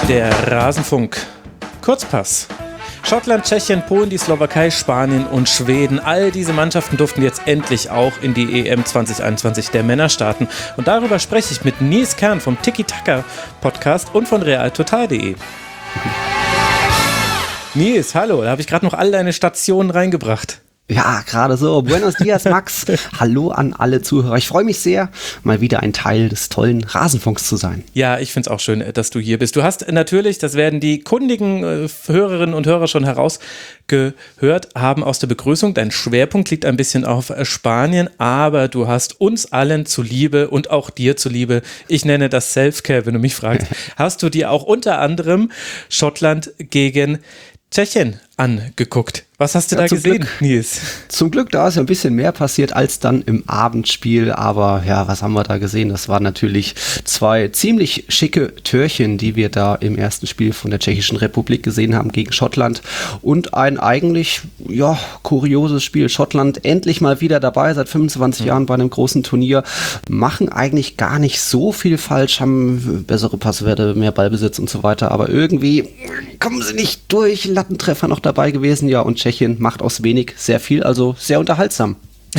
Der Rasenfunk. Kurzpass. Schottland, Tschechien, Polen, die Slowakei, Spanien und Schweden. All diese Mannschaften durften jetzt endlich auch in die EM 2021 der Männer starten. Und darüber spreche ich mit Nils Kern vom Tiki-Taka-Podcast und von realtotal.de. Nils, hallo, da habe ich gerade noch all deine Stationen reingebracht. Ja, gerade so. Buenos dias, Max. Hallo an alle Zuhörer. Ich freue mich sehr, mal wieder ein Teil des tollen Rasenfunks zu sein. Ja, ich finde es auch schön, dass du hier bist. Du hast natürlich, das werden die kundigen Hörerinnen und Hörer schon herausgehört haben aus der Begrüßung, dein Schwerpunkt liegt ein bisschen auf Spanien, aber du hast uns allen zuliebe und auch dir zuliebe, ich nenne das Self-Care, wenn du mich fragst, hast du dir auch unter anderem Schottland gegen Tschechien angeguckt. Was hast du da gesehen, Nils? Zum Glück, da ist ja ein bisschen mehr passiert als dann im Abendspiel, aber ja, was haben wir da gesehen? Das waren natürlich zwei ziemlich schicke Törchen, die wir da im ersten Spiel von der Tschechischen Republik gesehen haben gegen Schottland und ein eigentlich, ja, kurioses Spiel. Schottland endlich mal wieder dabei, seit 25 Jahren bei einem großen Turnier, machen eigentlich gar nicht so viel falsch, haben bessere Passwerte, mehr Ballbesitz und so weiter, aber irgendwie kommen sie nicht durch, Lattentreffer noch dabei gewesen, ja, und Tschechien macht aus wenig sehr viel, also sehr unterhaltsam.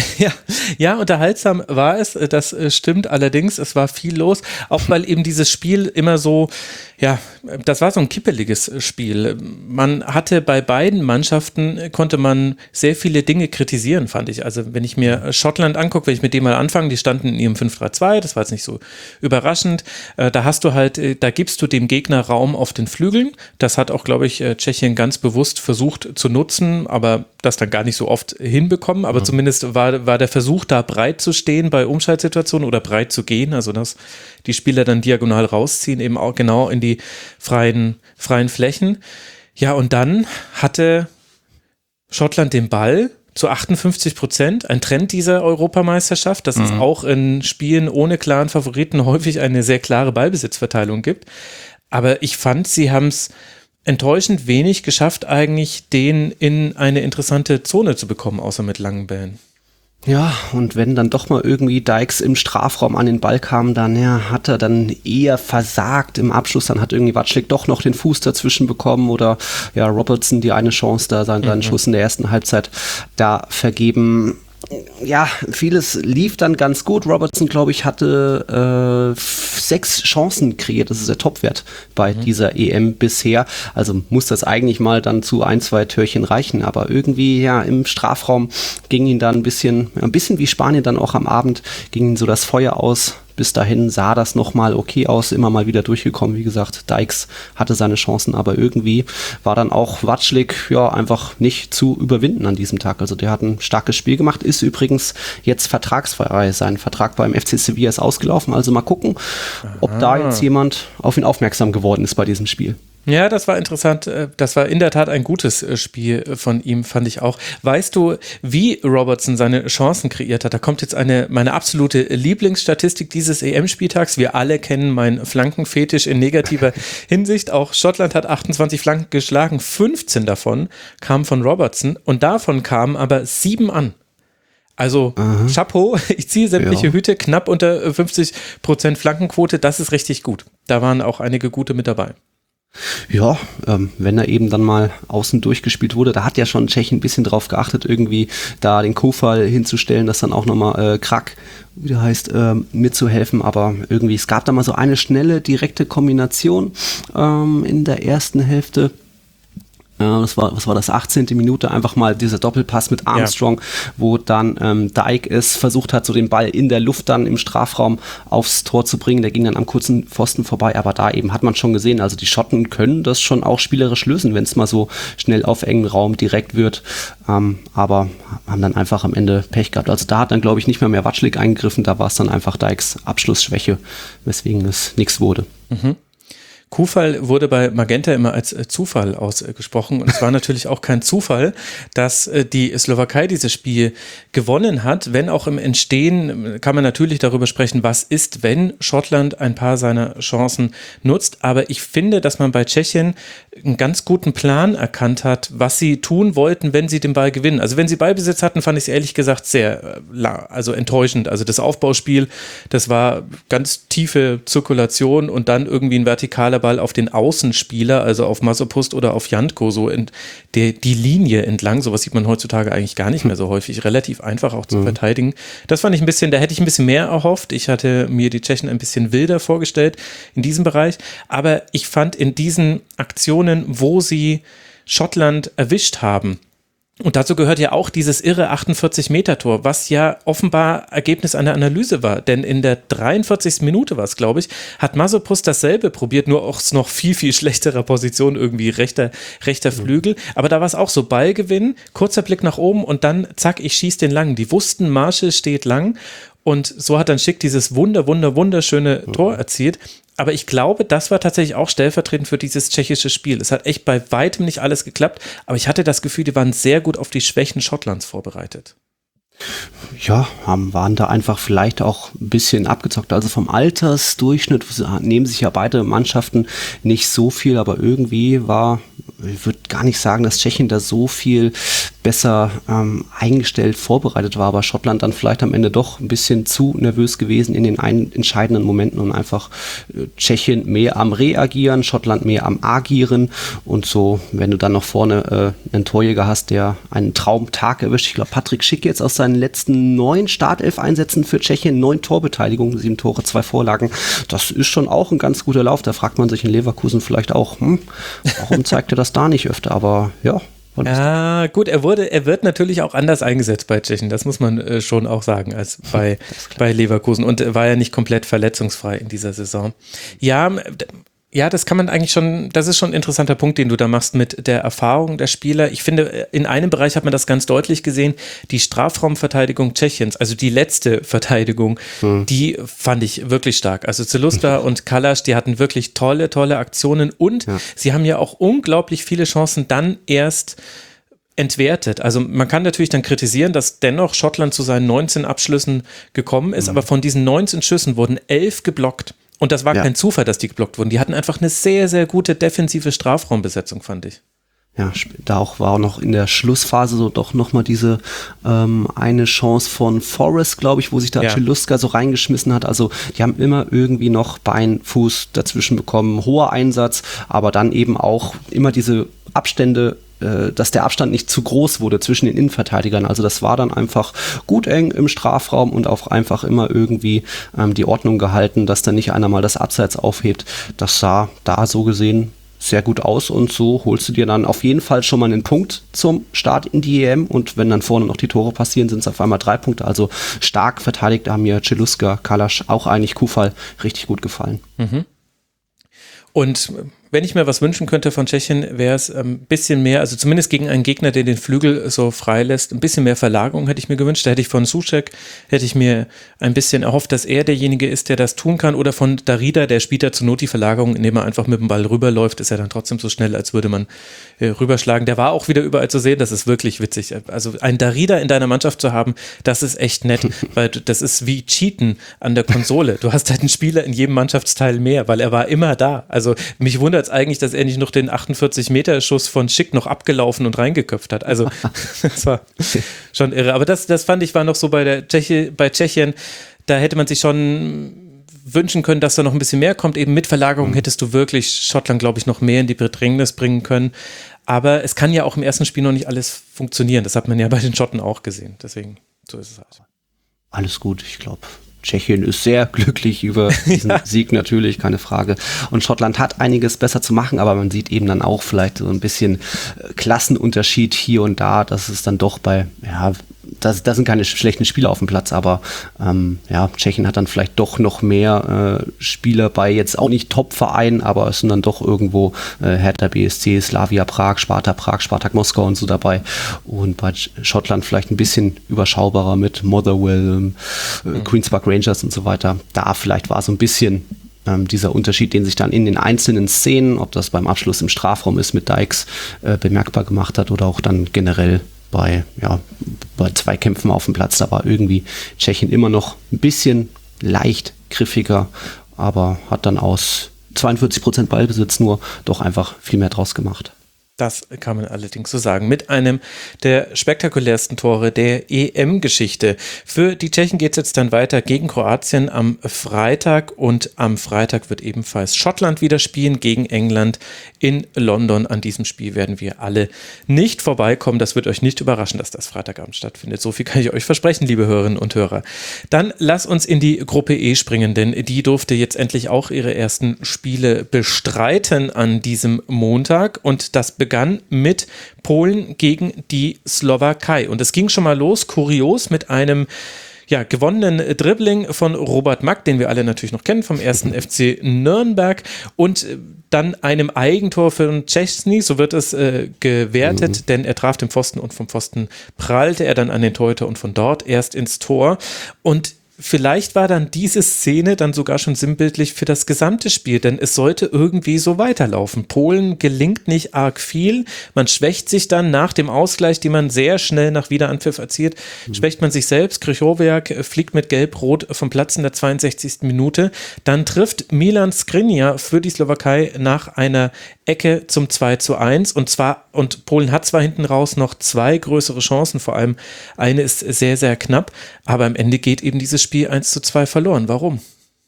Ja, unterhaltsam war es, das stimmt allerdings, es war viel los, auch weil eben dieses Spiel immer so, ja, das war so ein kippeliges Spiel. Man hatte bei beiden Mannschaften, konnte man sehr viele Dinge kritisieren, fand ich. Also wenn ich mir Schottland angucke, wenn ich mit dem mal anfange, die standen in ihrem 5-3-2, das war jetzt nicht so überraschend, da hast du halt, da gibst du dem Gegner Raum auf den Flügeln, das hat auch, glaube ich, Tschechien ganz bewusst versucht zu nutzen, aber das dann gar nicht so oft hinbekommen, aber zumindest war der Versuch da breit zu stehen bei Umschaltsituationen oder breit zu gehen, also dass die Spieler dann diagonal rausziehen, eben auch genau in die freien Flächen. Ja, und dann hatte Schottland den Ball zu 58%, ein Trend dieser Europameisterschaft, dass es auch in Spielen ohne klaren Favoriten häufig eine sehr klare Ballbesitzverteilung gibt. Aber ich fand, sie haben es enttäuschend wenig geschafft, eigentlich den in eine interessante Zone zu bekommen, außer mit langen Bällen. Ja, und wenn dann doch mal irgendwie Dykes im Strafraum an den Ball kam, dann hat er dann eher versagt im Abschluss, dann hat irgendwie Watschlik doch noch den Fuß dazwischen bekommen oder ja, Robertson die eine Chance da, seinen Schuss in der ersten Halbzeit da vergeben. Ja, vieles lief dann ganz gut. Robertson, glaube ich, hatte 6 Chancen kreiert. Das ist der Topwert bei dieser EM bisher. Also muss das eigentlich mal dann zu 1-2 Törchen reichen. Aber irgendwie, ja, im Strafraum ging ihn dann ein bisschen wie Spanien dann auch am Abend, ging ihm so das Feuer aus. Bis dahin sah das nochmal okay aus, immer mal wieder durchgekommen. Wie gesagt, Dykes hatte seine Chancen, aber irgendwie war dann auch Watschlik ja einfach nicht zu überwinden an diesem Tag. Also der hat ein starkes Spiel gemacht, ist übrigens jetzt vertragsfrei. Sein Vertrag beim FC Sevilla ist ausgelaufen, also mal gucken, ob da jetzt jemand auf ihn aufmerksam geworden ist bei diesem Spiel. Ja, das war interessant. Das war in der Tat ein gutes Spiel von ihm, fand ich auch. Weißt du, wie Robertson seine Chancen kreiert hat? Da kommt jetzt meine absolute Lieblingsstatistik dieses EM-Spieltags. Wir alle kennen meinen Flankenfetisch in negativer Hinsicht. Auch Schottland hat 28 Flanken geschlagen. 15 davon kamen von Robertson und davon kamen aber 7 an. Also Chapeau, ich ziehe sämtliche Hüte, knapp unter 50% Flankenquote. Das ist richtig gut. Da waren auch einige gute mit dabei. Ja, wenn er eben dann mal außen durchgespielt wurde, da hat ja schon Tschechien ein bisschen drauf geachtet, irgendwie da den Kofal hinzustellen, dass dann auch nochmal Krak, wie der heißt, mitzuhelfen, aber irgendwie, es gab da mal so eine schnelle, direkte Kombination in der ersten Hälfte. Was war das, 18. Minute, einfach mal dieser Doppelpass mit Armstrong, wo dann Dyke es versucht hat, so den Ball in der Luft dann im Strafraum aufs Tor zu bringen. Der ging dann am kurzen Pfosten vorbei, aber da eben hat man schon gesehen, also die Schotten können das schon auch spielerisch lösen, wenn es mal so schnell auf engen Raum direkt wird, aber haben dann einfach am Ende Pech gehabt. Also da hat dann, glaube ich, nicht mehr Watschlik eingegriffen, da war es dann einfach Dykes Abschlussschwäche, weswegen es nichts wurde. Kufal wurde bei Magenta immer als Zufall ausgesprochen und es war natürlich auch kein Zufall, dass die Slowakei dieses Spiel gewonnen hat, wenn auch im Entstehen kann man natürlich darüber sprechen, was ist, wenn Schottland ein paar seiner Chancen nutzt, aber ich finde, dass man bei Tschechien einen ganz guten Plan erkannt hat, was sie tun wollten, wenn sie den Ball gewinnen. Also wenn sie Ballbesitz hatten, fand ich es ehrlich gesagt sehr enttäuschend. Also das Aufbauspiel, das war ganz tiefe Zirkulation und dann irgendwie ein vertikaler Ball auf den Außenspieler, also auf Masopust oder auf Jantko, so die Linie entlang. Sowas sieht man heutzutage eigentlich gar nicht mehr so häufig. Relativ einfach auch zu verteidigen. Das fand ich ein bisschen, da hätte ich ein bisschen mehr erhofft. Ich hatte mir die Tschechen ein bisschen wilder vorgestellt in diesem Bereich. Aber ich fand in diesen Aktionen, wo sie Schottland erwischt haben, und dazu gehört ja auch dieses irre 48-Meter-Tor, was ja offenbar Ergebnis einer Analyse war. Denn in der 43. Minute war es, glaube ich, hat Masopust dasselbe probiert, nur aus noch viel, viel schlechterer Position, irgendwie rechter Flügel. Aber da war es auch so, Ballgewinn, kurzer Blick nach oben und dann zack, ich schieße den lang. Die wussten, Marshall steht lang und so hat dann Schick dieses wunderschöne Tor erzielt. Aber ich glaube, das war tatsächlich auch stellvertretend für dieses tschechische Spiel. Es hat echt bei weitem nicht alles geklappt, aber ich hatte das Gefühl, die waren sehr gut auf die Schwächen Schottlands vorbereitet. Ja, waren da einfach vielleicht auch ein bisschen abgezockt. Also vom Altersdurchschnitt nehmen sich ja beide Mannschaften nicht so viel, aber irgendwie ich würde gar nicht sagen, dass Tschechien da so viel besser eingestellt vorbereitet war, aber Schottland dann vielleicht am Ende doch ein bisschen zu nervös gewesen in den entscheidenden Momenten und einfach Tschechien mehr am Reagieren, Schottland mehr am Agieren und so, wenn du dann noch vorne einen Torjäger hast, der einen Traumtag erwischt. Ich glaube, Patrick Schick jetzt aus seinen letzten 9 Startelf-Einsätzen für Tschechien, 9 Torbeteiligungen, 7 Tore, 2 Vorlagen. Das ist schon auch ein ganz guter Lauf. Da fragt man sich in Leverkusen vielleicht auch, warum zeigt er das da nicht öfter? Aber ja. Ja, gut, er wird natürlich auch anders eingesetzt bei Tschechien, das muss man schon auch sagen, als bei Leverkusen und war ja nicht komplett verletzungsfrei in dieser Saison. Ja, das kann man eigentlich schon, das ist schon ein interessanter Punkt, den du da machst mit der Erfahrung der Spieler. Ich finde, in einem Bereich hat man das ganz deutlich gesehen, die Strafraumverteidigung Tschechiens, also die letzte Verteidigung, die fand ich wirklich stark. Also Zeluska und Kalaš, die hatten wirklich tolle Aktionen und sie haben ja auch unglaublich viele Chancen dann erst entwertet. Also man kann natürlich dann kritisieren, dass dennoch Schottland zu seinen 19 Abschlüssen gekommen ist, aber von diesen 19 Schüssen wurden 11 geblockt. Und das war kein Zufall, dass die geblockt wurden. Die hatten einfach eine sehr, sehr gute defensive Strafraumbesetzung, fand ich. Ja, war auch noch in der Schlussphase so doch nochmal diese eine Chance von Forrest, glaube ich, wo sich da Celuska so reingeschmissen hat. Also die haben immer irgendwie noch Bein, Fuß dazwischen bekommen. Hoher Einsatz, aber dann eben auch immer diese Abstände, dass der Abstand nicht zu groß wurde zwischen den Innenverteidigern. Also das war dann einfach gut eng im Strafraum und auch einfach immer irgendwie die Ordnung gehalten, dass dann nicht einer mal das Abseits aufhebt. Das sah da so gesehen sehr gut aus und so holst du dir dann auf jeden Fall schon mal einen Punkt zum Start in die EM und wenn dann vorne noch die Tore passieren, sind es auf einmal 3 Punkte. Also stark verteidigt, da haben mir Celuska, Kalaš, auch eigentlich Kufal richtig gut gefallen. Und wenn ich mir was wünschen könnte von Tschechien, wäre es ein bisschen mehr, also zumindest gegen einen Gegner, der den Flügel so freilässt, ein bisschen mehr Verlagerung hätte ich mir gewünscht. Da hätte ich von Souček, hätte ich mir ein bisschen erhofft, dass er derjenige ist, der das tun kann. Oder von Darida, der spielt da zur Not die Verlagerung, indem er einfach mit dem Ball rüberläuft, ist er dann trotzdem so schnell, als würde man rüberschlagen. Der war auch wieder überall zu sehen, das ist wirklich witzig. Also ein Darida in deiner Mannschaft zu haben, das ist echt nett, weil das ist wie Cheaten an der Konsole. Du hast halt einen Spieler in jedem Mannschaftsteil mehr, weil er war immer da. Also mich wundert es eigentlich, dass er nicht noch den 48-Meter-Schuss von Schick noch abgelaufen und reingeköpft hat. Also das war schon irre. Aber das fand ich war noch so bei Tschechien, da hätte man sich schon wünschen können, dass da noch ein bisschen mehr kommt. Eben mit Verlagerung hättest du wirklich Schottland, glaube ich, noch mehr in die Bedrängnis bringen können. Aber es kann ja auch im ersten Spiel noch nicht alles funktionieren. Das hat man ja bei den Schotten auch gesehen. Deswegen, so ist es halt. Alles gut, ich glaube. Tschechien ist sehr glücklich über diesen Sieg, natürlich, keine Frage. Und Schottland hat einiges besser zu machen, aber man sieht eben dann auch vielleicht so ein bisschen Klassenunterschied hier und da, dass es dann doch da sind keine schlechten Spieler auf dem Platz, aber Tschechien hat dann vielleicht doch noch mehr Spieler bei jetzt auch nicht Top-Vereinen, aber es sind dann doch irgendwo Hertha BSC, Slavia Prag, Spartak Moskau und so dabei. Und bei Schottland vielleicht ein bisschen überschaubarer mit Motherwell, Queen's Park Rangers und so weiter. Da vielleicht war so ein bisschen dieser Unterschied, den sich dann in den einzelnen Szenen, ob das beim Abschluss im Strafraum ist mit Dykes, bemerkbar gemacht hat oder auch dann generell bei Zweikämpfen auf dem Platz. Da war irgendwie Tschechien immer noch ein bisschen leicht griffiger, aber hat dann aus 42% Ballbesitz nur doch einfach viel mehr draus gemacht. Das kann man allerdings so sagen. Mit einem der spektakulärsten Tore der EM-Geschichte. Für die Tschechen geht es jetzt dann weiter gegen Kroatien am Freitag und am Freitag wird ebenfalls Schottland wieder spielen gegen England in London. An diesem Spiel werden wir alle nicht vorbeikommen. Das wird euch nicht überraschen, dass das Freitagabend stattfindet. So viel kann ich euch versprechen, liebe Hörerinnen und Hörer. Dann lasst uns in die Gruppe E springen, denn die durfte jetzt endlich auch ihre ersten Spiele bestreiten an diesem Montag und das begann mit Polen gegen die Slowakei. Und es ging schon mal los, kurios, mit einem gewonnenen Dribbling von Robert Mack, den wir alle natürlich noch kennen, vom 1. FC Nürnberg und dann einem Eigentor von Szczęsny, so wird es gewertet, denn er traf den Pfosten und vom Pfosten prallte er dann an den Torhüter und von dort erst ins Tor und vielleicht war dann diese Szene dann sogar schon sinnbildlich für das gesamte Spiel, denn es sollte irgendwie so weiterlaufen. Polen gelingt nicht arg viel, man schwächt sich dann nach dem Ausgleich, den man sehr schnell nach Wiederanpfiff erzielt, schwächt man sich selbst. Krychowiak fliegt mit Gelb-Rot vom Platz in der 62. Minute. Dann trifft Milan Skriniar für die Slowakei nach einer Ecke zum 2:1 und Polen hat zwar hinten raus noch 2 größere Chancen, vor allem eine ist sehr, sehr knapp, aber am Ende geht eben dieses Spiel 1:2 verloren. Warum?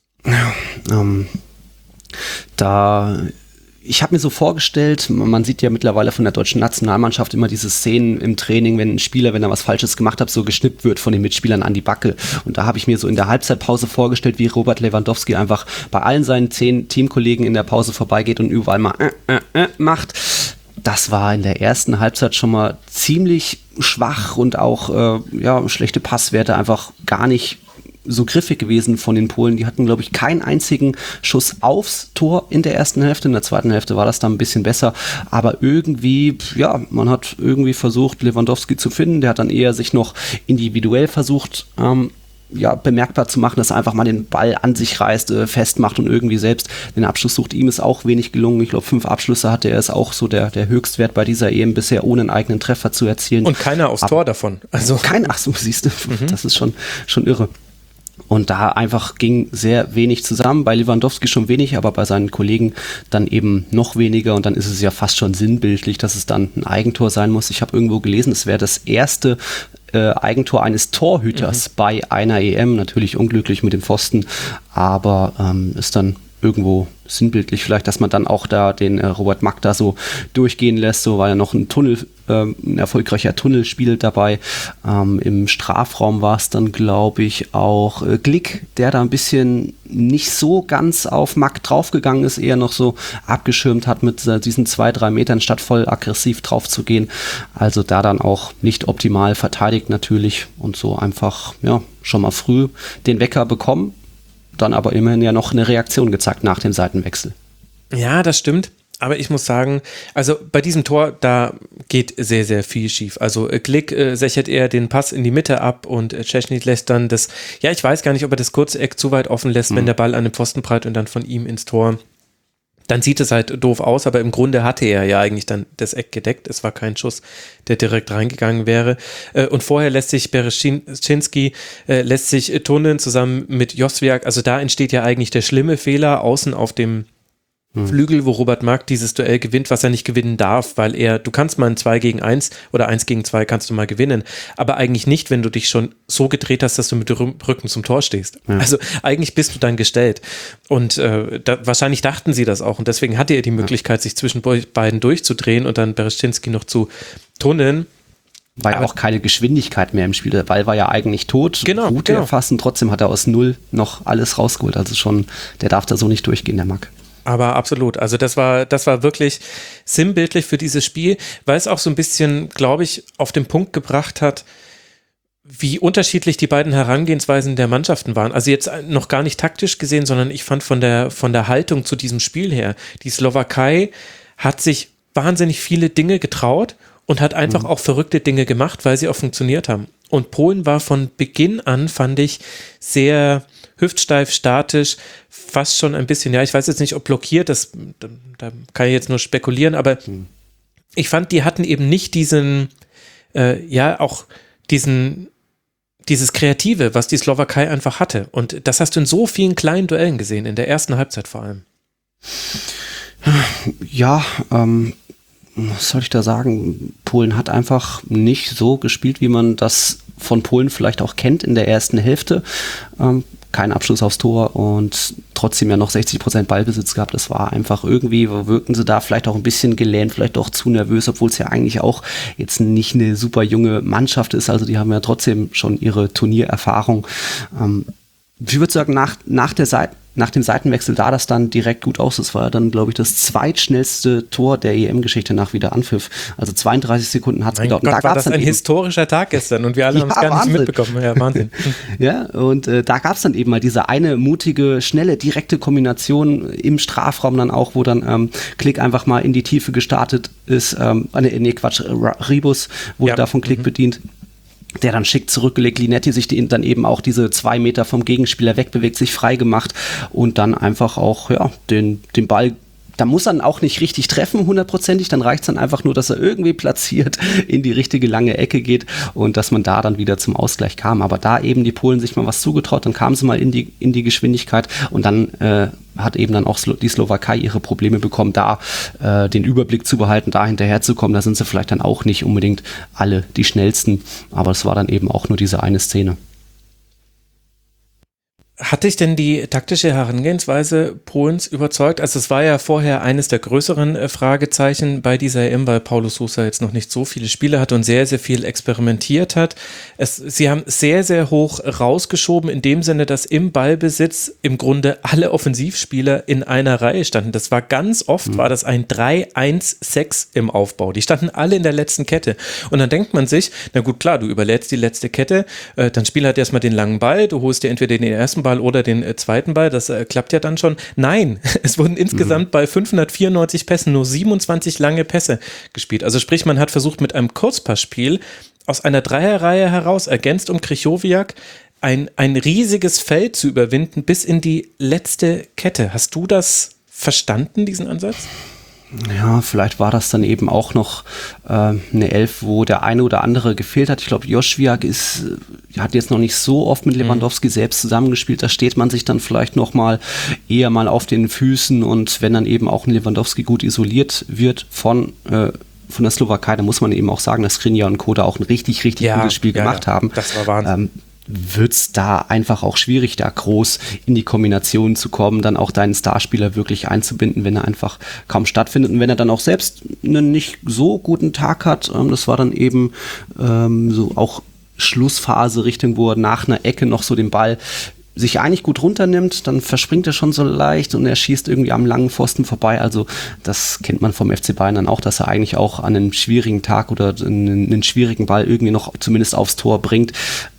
Ich habe mir so vorgestellt, man sieht ja mittlerweile von der deutschen Nationalmannschaft immer diese Szenen im Training, wenn ein Spieler, wenn er was Falsches gemacht hat, so geschnippt wird von den Mitspielern an die Backe. Und da habe ich mir so in der Halbzeitpause vorgestellt, wie Robert Lewandowski einfach bei allen seinen 10 Teamkollegen in der Pause vorbeigeht und überall mal macht. Das war in der ersten Halbzeit schon mal ziemlich schwach und auch schlechte Passwerte, einfach gar nicht so griffig gewesen von den Polen. Die hatten, glaube ich, keinen einzigen Schuss aufs Tor in der ersten Hälfte. In der zweiten Hälfte war das dann ein bisschen besser. Aber irgendwie, man hat irgendwie versucht, Lewandowski zu finden. Der hat dann eher sich noch individuell versucht, bemerkbar zu machen, dass er einfach mal den Ball an sich reißt, festmacht und irgendwie selbst den Abschluss sucht. Ihm ist auch wenig gelungen. Ich glaube, 5 Abschlüsse hatte er, ist auch so der Höchstwert bei dieser EM bisher, ohne einen eigenen Treffer zu erzielen. Und keiner aufs Tor davon. Also siehst du, das ist schon irre. Und da einfach ging sehr wenig zusammen, bei Lewandowski schon wenig, aber bei seinen Kollegen dann eben noch weniger und dann ist es ja fast schon sinnbildlich, dass es dann ein Eigentor sein muss. Ich habe irgendwo gelesen, es wäre das erste Eigentor eines Torhüters bei einer EM, natürlich unglücklich mit dem Pfosten, aber ist dann irgendwo sinnbildlich vielleicht, dass man dann auch da den Robert Mack da so durchgehen lässt, so war ja noch ein erfolgreicher Tunnelspiel dabei. Im Strafraum war es dann, glaube ich, auch Glick, der da ein bisschen nicht so ganz auf Mack draufgegangen ist, eher noch so abgeschirmt hat mit diesen 2-3 Metern, statt voll aggressiv drauf zu gehen. Also da dann auch nicht optimal verteidigt natürlich und so einfach, schon mal früh den Wecker bekommen. Dann aber immerhin ja noch eine Reaktion gezeigt nach dem Seitenwechsel. Ja, das stimmt. Aber ich muss sagen, also bei diesem Tor, da geht sehr, sehr viel schief. Also Glick sichert eher den Pass in die Mitte ab und Szczęsny lässt dann ich weiß gar nicht, ob er das kurze Eck zu weit offen lässt, wenn der Ball an den Pfosten prallt und dann von ihm ins Tor. Dann sieht es halt doof aus, aber im Grunde hatte er ja eigentlich dann das Eck gedeckt. Es war kein Schuss, der direkt reingegangen wäre. Und vorher lässt sich Bereschinski tunneln zusammen mit Joswiak. Also da entsteht ja eigentlich der schlimme Fehler außen auf dem Flügel, wo Robert Mack dieses Duell gewinnt, was er nicht gewinnen darf, weil du kannst mal ein 2-gegen-1 oder 1-gegen-2 kannst du mal gewinnen, aber eigentlich nicht, wenn du dich schon so gedreht hast, dass du mit dem Rücken zum Tor stehst. Ja. Also eigentlich bist du dann gestellt und wahrscheinlich dachten sie das auch und deswegen hatte er die Möglichkeit, sich zwischen beiden durchzudrehen und dann Bereschinski noch zu tunneln. War ja auch keine Geschwindigkeit mehr im Spiel. Der Ball war ja eigentlich tot, gut erfassen, trotzdem hat er aus 0 noch alles rausgeholt, also schon, der darf da so nicht durchgehen, der Mack. Aber absolut, also das war wirklich sinnbildlich für dieses Spiel, weil es auch so ein bisschen, glaube ich, auf den Punkt gebracht hat, wie unterschiedlich die beiden Herangehensweisen der Mannschaften waren. Also jetzt noch gar nicht taktisch gesehen, sondern ich fand von der Haltung zu diesem Spiel her, die Slowakei hat sich wahnsinnig viele Dinge getraut und hat einfach auch verrückte Dinge gemacht, weil sie auch funktioniert haben. Und Polen war von Beginn an, fand ich, sehr hüftsteif, statisch, fast schon ein bisschen, ich weiß jetzt nicht, ob blockiert, da kann ich jetzt nur spekulieren, aber ich fand, die hatten eben nicht dieses Kreative, was die Slowakei einfach hatte. Und das hast du in so vielen kleinen Duellen gesehen, in der ersten Halbzeit vor allem. Ja, was soll ich da sagen? Polen hat einfach nicht so gespielt, wie man das von Polen vielleicht auch kennt in der ersten Hälfte. Kein Abschluss aufs Tor und trotzdem ja noch 60% Ballbesitz gehabt. Das war einfach irgendwie, wirkten sie da vielleicht auch ein bisschen gelähmt, vielleicht auch zu nervös, obwohl es ja eigentlich auch jetzt nicht eine super junge Mannschaft ist. Also die haben ja trotzdem schon ihre Turniererfahrung. Ich würde sagen, nach dem Seitenwechsel sah das dann direkt gut aus. Das war dann, glaube ich, das zweitschnellste Tor der EM-Geschichte nach Wiederanpfiff. Also 32 Sekunden hat es gedauert. Gott, war das ein historischer Tag gestern und wir alle haben es gar nicht mitbekommen. Ja, Wahnsinn. Ja, und da gab es dann eben mal diese eine mutige, schnelle, direkte Kombination im Strafraum dann auch, wo dann Klich einfach mal in die Tiefe gestartet ist. Ribus wurde da von Klich bedient. Der dann schick zurückgelegt, Linetti sich dann eben auch diese 2 Meter vom Gegenspieler wegbewegt, sich frei gemacht und dann einfach auch den Ball, da muss er dann auch nicht richtig treffen, 100%, dann reicht es dann einfach nur, dass er irgendwie platziert in die richtige lange Ecke geht und dass man da dann wieder zum Ausgleich kam. Aber da eben die Polen sich mal was zugetraut, dann kamen sie mal in die Geschwindigkeit und dann hat eben dann auch die Slowakei ihre Probleme bekommen, da den Überblick zu behalten, da hinterherzukommen. Da sind sie vielleicht dann auch nicht unbedingt alle die schnellsten, aber es war dann eben auch nur diese eine Szene. Hat dich denn die taktische Herangehensweise Polens überzeugt? Also es war ja vorher eines der größeren Fragezeichen bei dieser EM, weil Paulo Sousa jetzt noch nicht so viele Spiele hat und sehr, sehr viel experimentiert hat. Sie haben sehr, sehr hoch rausgeschoben, in dem Sinne, dass im Ballbesitz im Grunde alle Offensivspieler in einer Reihe standen. Das war ganz oft, war das ein 3-1-6 im Aufbau. Die standen alle in der letzten Kette. Und dann denkt man sich, na gut, klar, du überlädst die letzte Kette, dann spiel halt erstmal den langen Ball, du holst dir entweder den ersten Ball oder den zweiten Ball, das klappt ja dann schon. Nein, es wurden insgesamt bei 594 Pässen nur 27 lange Pässe gespielt. Also sprich, man hat versucht mit einem Kurzpassspiel aus einer Dreierreihe heraus, ergänzt um Krychowiak, ein riesiges Feld zu überwinden bis in die letzte Kette. Hast du das verstanden, diesen Ansatz? Ja, vielleicht war das dann eben auch noch eine Elf, wo der eine oder andere gefehlt hat. Ich glaube, Jošviak hat jetzt noch nicht so oft mit Lewandowski selbst zusammengespielt. Da steht man sich dann vielleicht noch mal eher mal auf den Füßen und wenn dann eben auch ein Lewandowski gut isoliert wird von der Slowakei, dann muss man eben auch sagen, dass Skriniar und Koda auch ein richtig gutes Spiel gemacht haben. Das war Wahnsinn. Wird es da einfach auch schwierig, da groß in die Kombination zu kommen, dann auch deinen Starspieler wirklich einzubinden, wenn er einfach kaum stattfindet und wenn er dann auch selbst einen nicht so guten Tag hat. Das war dann eben so auch Schlussphase Richtung, wo er nach einer Ecke noch so den Ball sich eigentlich gut runternimmt, dann verspringt er schon so leicht und er schießt irgendwie am langen Pfosten vorbei. Also das kennt man vom FC Bayern dann auch, dass er eigentlich auch an einem schwierigen Tag oder einen schwierigen Ball irgendwie noch zumindest aufs Tor bringt.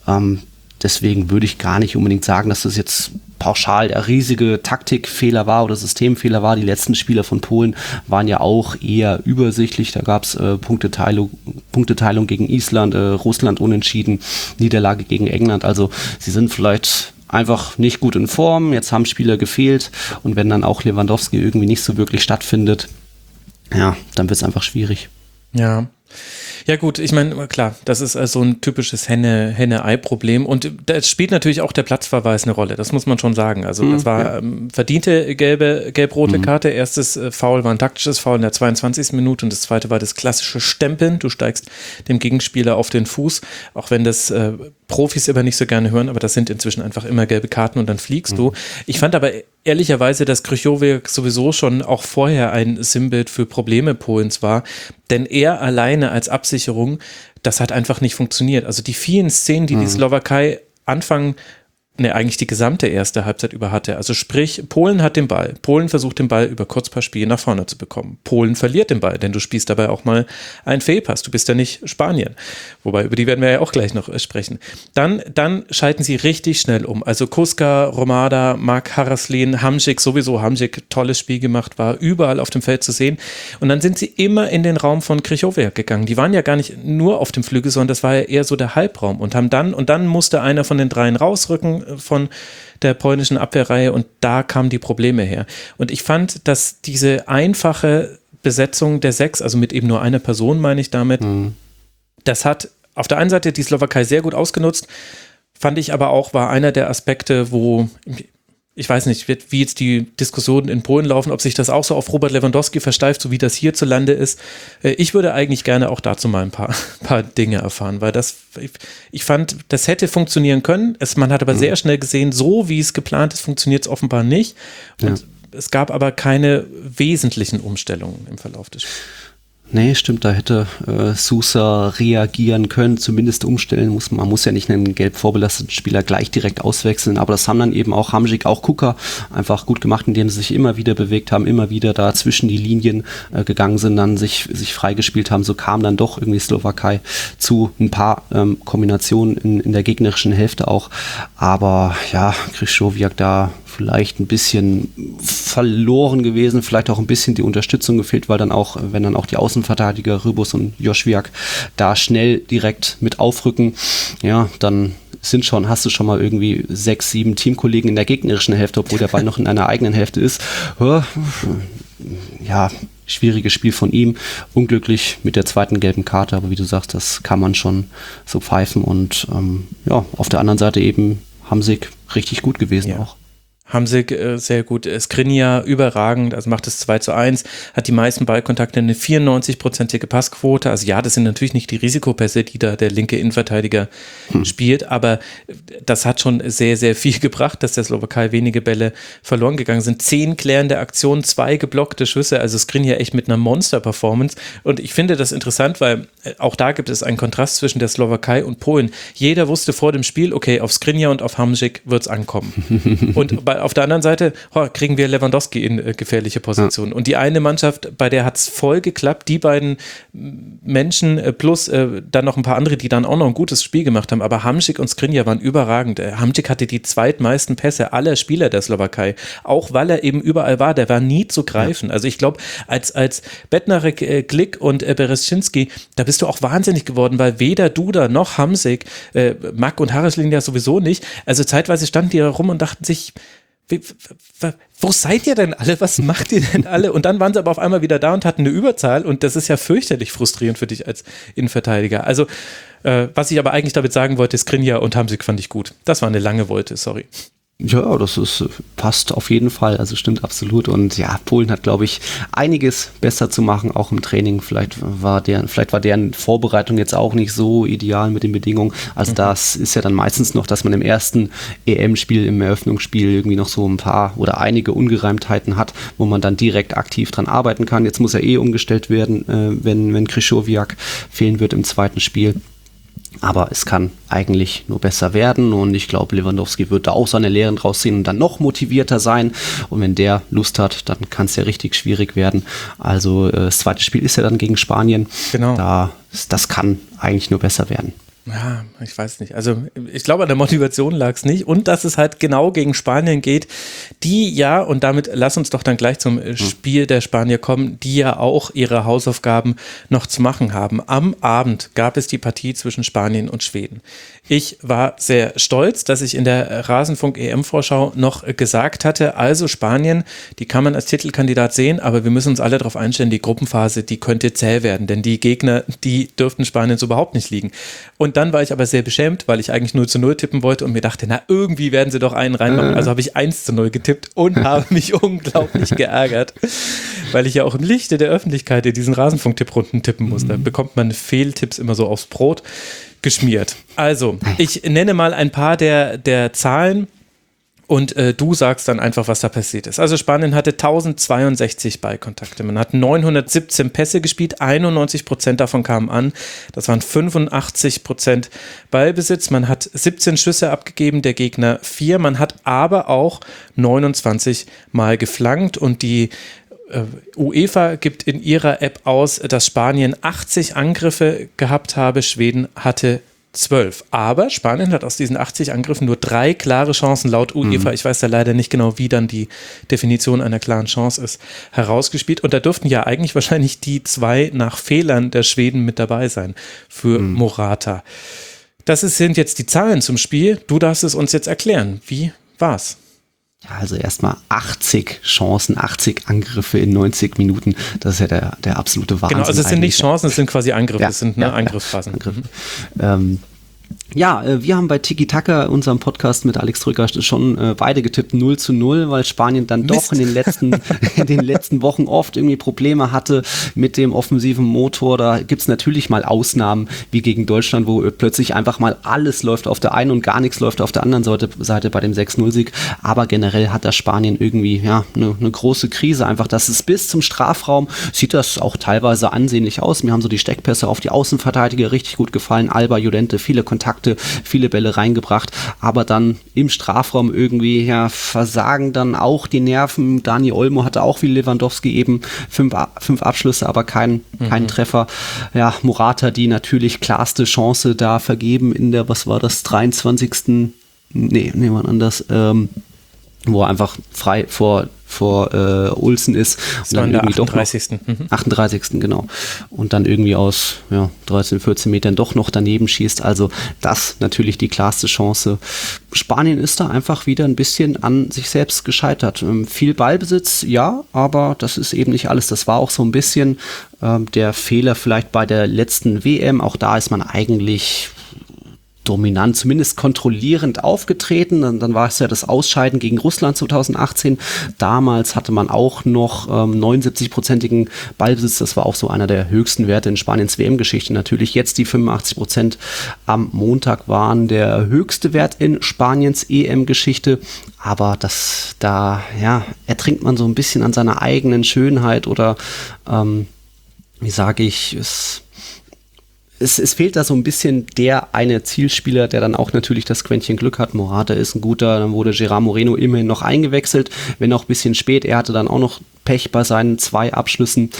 Deswegen würde ich gar nicht unbedingt sagen, dass das jetzt pauschal der riesige Taktikfehler war oder Systemfehler war. Die letzten Spiele von Polen waren ja auch eher übersichtlich. Da gab es Punkteteilung gegen Island, Russland unentschieden, Niederlage gegen England. Also sie sind vielleicht einfach nicht gut in Form. Jetzt haben Spieler gefehlt und wenn dann auch Lewandowski irgendwie nicht so wirklich stattfindet, ja, dann wird es einfach schwierig. Ja gut, ich meine, klar, das ist also ein typisches Henne-Ei-Problem und da spielt natürlich auch der Platzverweis eine Rolle, das muss man schon sagen. Also das war verdiente gelb-rote Karte, erstes Foul war ein taktisches Foul in der 22. Minute und das zweite war das klassische Stempeln, du steigst dem Gegenspieler auf den Fuß, auch wenn das Profis immer nicht so gerne hören, aber das sind inzwischen einfach immer gelbe Karten und dann fliegst du. Ich fand aber ehrlicherweise, dass Krychowiak sowieso schon auch vorher ein Sinnbild für Probleme Polens war, denn er alleine als Absicherung, das hat einfach nicht funktioniert. Also die vielen Szenen, die die Slowakei eigentlich die gesamte erste Halbzeit über hatte. Also sprich, Polen hat den Ball. Polen versucht den Ball über Kurzpassspiel nach vorne zu bekommen. Polen verliert den Ball, denn du spielst dabei auch mal einen Fehlpass. Du bist ja nicht Spanien. Wobei, über die werden wir ja auch gleich noch sprechen. Dann schalten sie richtig schnell um. Also Kuska, Romada, Mark Haraslin, Hamšík, sowieso Hamšík, tolles Spiel gemacht, war überall auf dem Feld zu sehen. Und dann sind sie immer in den Raum von Krychowiak gegangen. Die waren ja gar nicht nur auf dem Flügel, sondern das war ja eher so der Halbraum und dann musste einer von den dreien rausrücken von der polnischen Abwehrreihe und da kamen die Probleme her. Und ich fand, dass diese einfache Besetzung der 6, also mit eben nur einer Person, meine ich damit, das hat auf der einen Seite die Slowakei sehr gut ausgenutzt, fand ich aber auch, war einer der Aspekte, wo ich weiß nicht, wie jetzt die Diskussionen in Polen laufen, ob sich das auch so auf Robert Lewandowski versteift, so wie das hierzulande ist. Ich würde eigentlich gerne auch dazu mal ein paar Dinge erfahren, weil ich fand, das hätte funktionieren können. Man hat aber sehr schnell gesehen, so wie es geplant ist, funktioniert es offenbar nicht. Und es gab aber keine wesentlichen Umstellungen im Verlauf des Spiels. Nee, stimmt, da hätte Sousa reagieren können, zumindest umstellen. Man muss ja nicht einen gelb vorbelasteten Spieler gleich direkt auswechseln, aber das haben dann eben auch Hamsik, auch Kuka einfach gut gemacht, indem sie sich immer wieder bewegt haben, immer wieder da zwischen die Linien gegangen sind, dann sich freigespielt haben. So kam dann doch irgendwie Slowakei zu ein paar Kombinationen in der gegnerischen Hälfte auch. Aber ja, Krychowiak da vielleicht ein bisschen verloren gewesen, vielleicht auch ein bisschen die Unterstützung gefehlt, weil dann auch, wenn dann auch die Außenverteidiger Rybus und Jošvík da schnell direkt mit aufrücken, ja, dann hast du schon mal irgendwie 6, 7 Teamkollegen in der gegnerischen Hälfte, obwohl der Ball noch in einer eigenen Hälfte ist. Ja, schwieriges Spiel von ihm, unglücklich mit der zweiten gelben Karte, aber wie du sagst, das kann man schon so pfeifen und auf der anderen Seite eben Hamsik richtig gut gewesen auch. Hamsik sehr gut, Skriniar überragend, also macht es 2:1, hat die meisten Ballkontakte, eine 94%ige Passquote, also ja, das sind natürlich nicht die Risikopässe, die da der linke Innenverteidiger spielt, aber das hat schon sehr, sehr viel gebracht, dass der Slowakei wenige Bälle verloren gegangen sind, 10 klärende Aktionen, 2 geblockte Schüsse, also Skriniar echt mit einer Monster-Performance und ich finde das interessant, weil auch da gibt es einen Kontrast zwischen der Slowakei und Polen. Jeder wusste vor dem Spiel, okay, auf Skriniar und auf Hamsik wird es ankommen und auf der anderen Seite kriegen wir Lewandowski in gefährliche Positionen. Und die eine Mannschaft, bei der hat es voll geklappt, die beiden Menschen plus dann noch ein paar andere, die dann auch noch ein gutes Spiel gemacht haben. Aber Hamsik und Skriniar waren überragend. Hamsik hatte die zweitmeisten Pässe aller Spieler der Slowakei, auch weil er eben überall war. Der war nie zu greifen. Also ich glaube, als Bednarek, Glick und Bereschinski, da bist du auch wahnsinnig geworden, weil weder Duda noch Hamsik, Mack und Haraslin ja sowieso nicht. Also zeitweise standen die da rum und dachten sich, wo seid ihr denn alle? Was macht ihr denn alle? Und dann waren sie aber auf einmal wieder da und hatten eine Überzahl und das ist ja fürchterlich frustrierend für dich als Innenverteidiger. Also, was ich aber eigentlich damit sagen wollte, Skriniar und Hamsik fand ich gut. Das war eine lange Wolte, sorry. Ja, passt auf jeden Fall, also stimmt absolut und ja, Polen hat, glaube ich, einiges besser zu machen, auch im Training, vielleicht war deren Vorbereitung jetzt auch nicht so ideal mit den Bedingungen, also das ist ja dann meistens noch, dass man im ersten EM-Spiel, im Eröffnungsspiel irgendwie noch so ein paar oder einige Ungereimtheiten hat, wo man dann direkt aktiv dran arbeiten kann. Jetzt muss er umgestellt werden, wenn Krychowiak fehlen wird im zweiten Spiel. Aber es kann eigentlich nur besser werden und ich glaube, Lewandowski wird da auch seine Lehren draus ziehen und dann noch motivierter sein und wenn der Lust hat, dann kann es ja richtig schwierig werden. Also das zweite Spiel ist ja dann gegen Spanien. Genau. Das kann eigentlich nur besser werden. Ja, ich weiß nicht. Also ich glaube, an der Motivation lag es nicht und dass es halt genau gegen Spanien geht, die ja, und damit lass uns doch dann gleich zum Spiel der Spanier kommen, die ja auch ihre Hausaufgaben noch zu machen haben. Am Abend gab es die Partie zwischen Spanien und Schweden. Ich war sehr stolz, dass ich in der Rasenfunk-EM-Vorschau noch gesagt hatte, also Spanien, die kann man als Titelkandidat sehen, aber wir müssen uns alle darauf einstellen, die Gruppenphase, die könnte zäh werden, denn die Gegner, die dürften Spaniens überhaupt nicht liegen. Und dann war ich aber sehr beschämt, weil ich eigentlich 0:0 tippen wollte und mir dachte, na irgendwie werden sie doch einen reinmachen. Also habe ich 1:0 getippt und habe mich unglaublich geärgert, weil ich ja auch im Lichte der Öffentlichkeit in diesen Rasenfunk-Tipprunden tippen muss. Da bekommt man Fehltipps immer so aufs Brot geschmiert. Also, ich nenne mal ein paar der Zahlen und du sagst dann einfach, was da passiert ist. Also Spanien hatte 1062 Ballkontakte. Man hat 917 Pässe gespielt, 91% davon kamen an. Das waren 85% Ballbesitz. Man hat 17 Schüsse abgegeben, der Gegner 4. Man hat aber auch 29 Mal geflankt und die UEFA gibt in ihrer App aus, dass Spanien 80 Angriffe gehabt habe, Schweden hatte 12. Aber Spanien hat aus diesen 80 Angriffen nur 3 klare Chancen laut UEFA, ich weiß da leider nicht genau, wie dann die Definition einer klaren Chance ist, herausgespielt. Und da dürften ja eigentlich wahrscheinlich die 2 nach Fehlern der Schweden mit dabei sein für Morata. Sind jetzt die Zahlen zum Spiel. Du darfst es uns jetzt erklären. Wie war's? Ja, also erstmal 80 Chancen, 80 Angriffe in 90 Minuten. Das ist ja der absolute Wahnsinn. Genau, also es sind nicht Chancen, es sind quasi Angriffe, es sind Angriffsphasen. Angriffe. Ja, wir haben bei Tiki Taka, unserem Podcast mit Alex Drücker, schon beide getippt 0:0, weil Spanien dann doch in den letzten Wochen oft irgendwie Probleme hatte mit dem offensiven Motor. Da gibt's natürlich mal Ausnahmen, wie gegen Deutschland, wo plötzlich einfach mal alles läuft auf der einen und gar nichts läuft auf der anderen Seite bei dem 6:0-Sieg. Aber generell hat das Spanien irgendwie eine große Krise. Einfach, dass es bis zum Strafraum sieht das auch teilweise ansehnlich aus. Mir haben so die Steckpässe auf die Außenverteidiger richtig gut gefallen. Alba, Llorente, viele Kontakte, viele Bälle reingebracht, aber dann im Strafraum irgendwie versagen dann auch die Nerven. Dani Olmo hatte auch wie Lewandowski eben fünf Abschlüsse, aber kein Treffer. Ja, Morata, die natürlich klarste Chance da vergeben in der, 23. Nee, wann anders, wo er einfach frei vor Olsen ist. Das war in der 38. 38. Genau. Und dann irgendwie aus 13, 14 Metern doch noch daneben schießt. Also das natürlich die klarste Chance. Spanien ist da einfach wieder ein bisschen an sich selbst gescheitert. Viel Ballbesitz, ja, aber das ist eben nicht alles. Das war auch so ein bisschen der Fehler vielleicht bei der letzten WM. Auch da ist man eigentlich dominant, zumindest kontrollierend aufgetreten. Dann war es ja das Ausscheiden gegen Russland 2018. Damals hatte man auch noch 79%igen Ballbesitz. Das war auch so einer der höchsten Werte in Spaniens WM-Geschichte. Natürlich jetzt die 85% am Montag waren der höchste Wert in Spaniens EM-Geschichte. Aber da ertrinkt man so ein bisschen an seiner eigenen Schönheit oder wie sage ich, es fehlt da so ein bisschen der eine Zielspieler, der dann auch natürlich das Quäntchen Glück hat. Morata ist ein guter, dann wurde Gerard Moreno immerhin noch eingewechselt, wenn auch ein bisschen spät. Er hatte dann auch noch Pech bei seinen 2 Abschlüssen.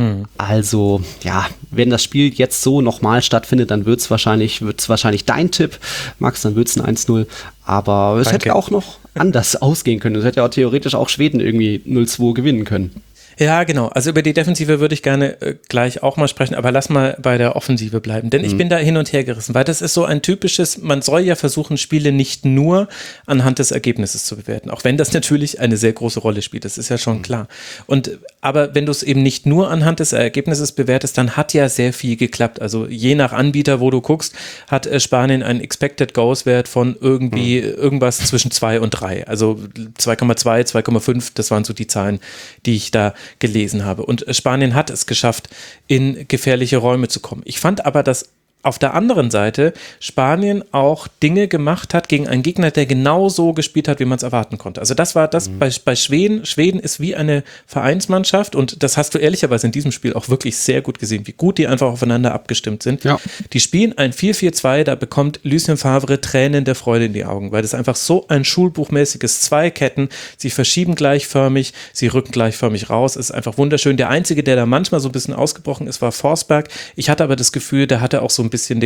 Also, wenn das Spiel jetzt so nochmal stattfindet, dann wird's wahrscheinlich dein Tipp, Max, dann wird's ein 1:0. Aber es hätte auch noch anders ausgehen können. Es hätte ja auch theoretisch auch Schweden irgendwie 0:2 gewinnen können. Ja, genau. Also über die Defensive würde ich gerne gleich auch mal sprechen, aber lass mal bei der Offensive bleiben, denn ich bin da hin und her gerissen, weil das ist so ein typisches, man soll ja versuchen, Spiele nicht nur anhand des Ergebnisses zu bewerten, auch wenn das natürlich eine sehr große Rolle spielt, das ist ja schon klar. Aber wenn du es eben nicht nur anhand des Ergebnisses bewertest, dann hat ja sehr viel geklappt. Also je nach Anbieter, wo du guckst, hat Spanien einen Expected Goals Wert von irgendwie irgendwas zwischen 2 und 3. Also 2,2, 2,5, das waren so die Zahlen, die ich da gelesen habe. Und Spanien hat es geschafft, in gefährliche Räume zu kommen. Ich fand aber, dass auf der anderen Seite Spanien auch Dinge gemacht hat gegen einen Gegner, der genau so gespielt hat, wie man es erwarten konnte. Also das war das bei Schweden. Schweden ist wie eine Vereinsmannschaft und das hast du ehrlicherweise in diesem Spiel auch wirklich sehr gut gesehen, wie gut die einfach aufeinander abgestimmt sind. Ja. Die spielen ein 4-4-2, da bekommt Lucien Favre Tränen der Freude in die Augen, weil das einfach so ein schulbuchmäßiges Zweiketten, sie verschieben gleichförmig, sie rücken gleichförmig raus, ist einfach wunderschön. Der Einzige, der da manchmal so ein bisschen ausgebrochen ist, war Forsberg. Ich hatte aber das Gefühl, der hatte auch so ein bisschen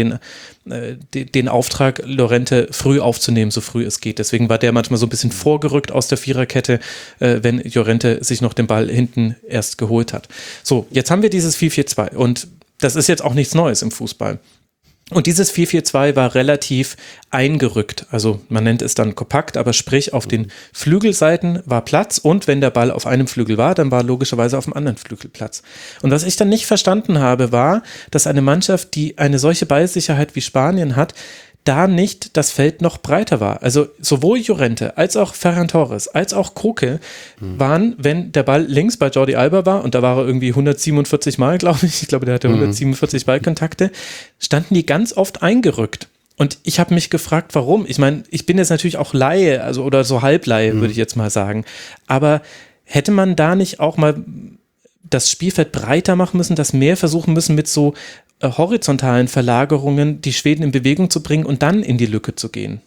den Auftrag, Llorente früh aufzunehmen, so früh es geht. Deswegen war der manchmal so ein bisschen vorgerückt aus der Viererkette, wenn Llorente sich noch den Ball hinten erst geholt hat. So, jetzt haben wir dieses 4-4-2 und das ist jetzt auch nichts Neues im Fußball. Und dieses 4-4-2 war relativ eingerückt, also man nennt es dann kompakt, aber sprich auf den Flügelseiten war Platz und wenn der Ball auf einem Flügel war, dann war logischerweise auf dem anderen Flügel Platz. Und was ich dann nicht verstanden habe, war, dass eine Mannschaft, die eine solche Ballsicherheit wie Spanien hat, da nicht das Feld noch breiter war. Also sowohl Llorente als auch Ferran Torres als auch Koke waren, wenn der Ball links bei Jordi Alba war und da war er irgendwie 147 Mal, glaube ich. Ich glaube, der hatte 147 Ballkontakte, standen die ganz oft eingerückt. Und ich habe mich gefragt, warum. Ich meine, ich bin jetzt natürlich auch Laie, also oder so Halblaie, würde ich jetzt mal sagen. Aber hätte man da nicht auch mal das Spielfeld breiter machen müssen, das mehr versuchen müssen mit so horizontalen Verlagerungen, die Schweden in Bewegung zu bringen und dann in die Lücke zu gehen?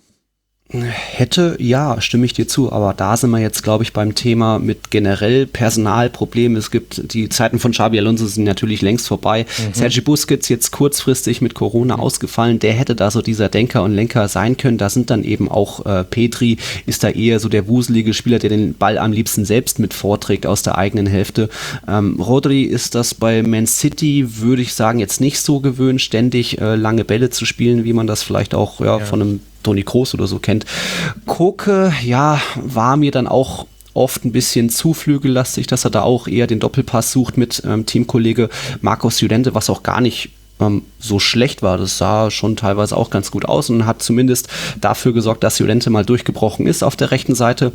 Hätte, ja, stimme ich dir zu, aber da sind wir jetzt, glaube ich, beim Thema mit generell Personalproblemen. Es gibt, die Zeiten von Xabi Alonso sind natürlich längst vorbei. Sergi Busquets jetzt kurzfristig mit Corona ausgefallen, der hätte da so dieser Denker und Lenker sein können. Da sind dann eben auch Pedri ist da eher so der wuselige Spieler, der den Ball am liebsten selbst mit vorträgt aus der eigenen Hälfte. Rodri ist das bei Man City, würde ich sagen, jetzt nicht so gewöhnt, ständig lange Bälle zu spielen, wie man das vielleicht auch von einem Toni Kroos oder so kennt. Koke, war mir dann auch oft ein bisschen zu flügellastig, dass er da auch eher den Doppelpass sucht mit Teamkollege Marcos Llorente, was auch gar nicht so schlecht war. Das sah schon teilweise auch ganz gut aus und hat zumindest dafür gesorgt, dass Llorente mal durchgebrochen ist auf der rechten Seite.